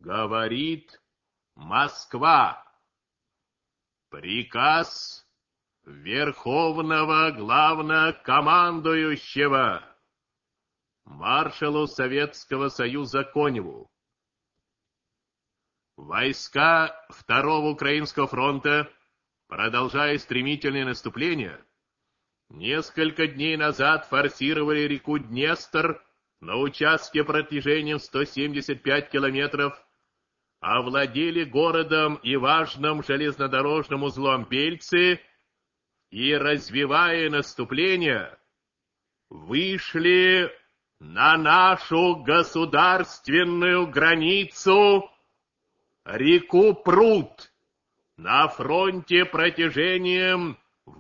Говорит Москва. Приказ Верховного Главнокомандующего маршалу Советского Союза Коневу. Войска Второго Украинского фронта, продолжая стремительное наступление, несколько дней назад форсировали реку Днестр на участке протяжением 175 километров, овладели городом и важным железнодорожным узлом Бельцы и, развивая наступление, вышли на нашу государственную границу реку Прут на фронте протяжением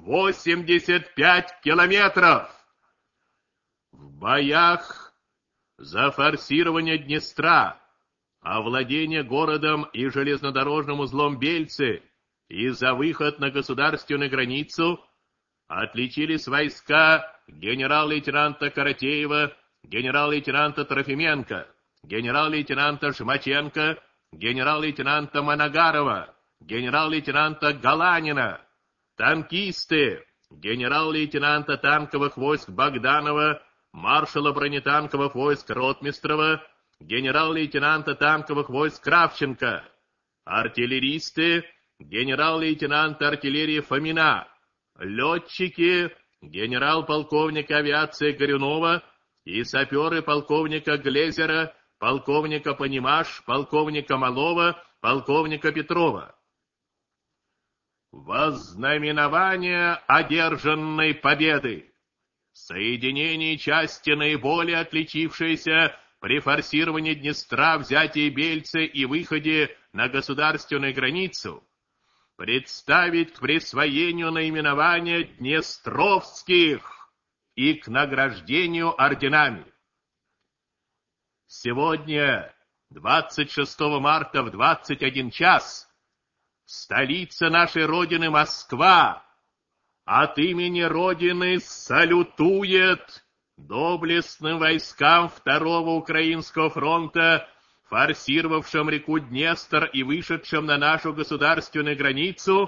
85 километров. В боях за форсирование Днестра, овладение городом и железнодорожным узлом Бельцы и за выход на государственную границу отличились войска генерал-лейтенанта Каратеева, генерал-лейтенанта Трофименко, генерал-лейтенанта Жмаченко, генерал-лейтенанта Моногарова, генерал-лейтенанта Галанина, танкисты, генерал-лейтенанта танковых войск Богданова, маршала бронетанковых войск Ротмистрова, генерал-лейтенанта танковых войск Кравченко, артиллеристы, генерал-лейтенант артиллерии Фомина, летчики, генерал-полковник авиации Горюнова и саперы полковника Глезера, полковника Понимаш, полковника Малова, полковника Петрова. Вознаменование одержанной победы. Соединение части, наиболее отличившиеся при форсировании Днестра, взятии Бельцы и выходе на государственную границу, представить к присвоению наименования Днестровских и к награждению орденами. Сегодня, 26 марта в 21 час, столица нашей Родины Москва от имени Родины салютует доблестным войскам Второго Украинского фронта, форсировавшим реку Днестр и вышедшим на нашу государственную границу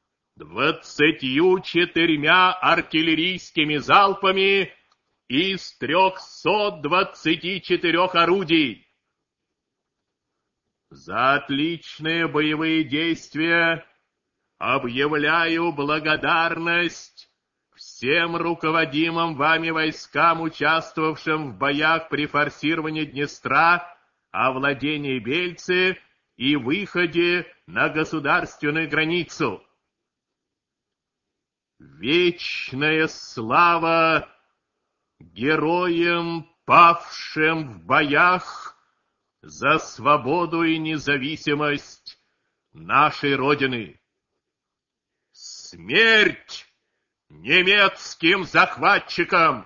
24 артиллерийскими залпами из 324 орудий. За отличные боевые действия объявляю благодарность всем руководимым вами войскам, участвовавшим в боях при форсировании Днестра, овладении Бельцы и выходе на государственную границу. Вечная слава героям, павшим в боях за свободу и независимость нашей Родины. Смерть немецким захватчикам!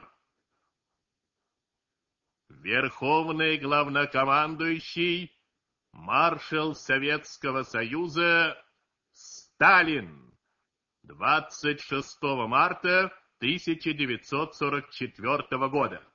Верховный главнокомандующий, маршал Советского Союза Сталин, 26 марта 1944 года.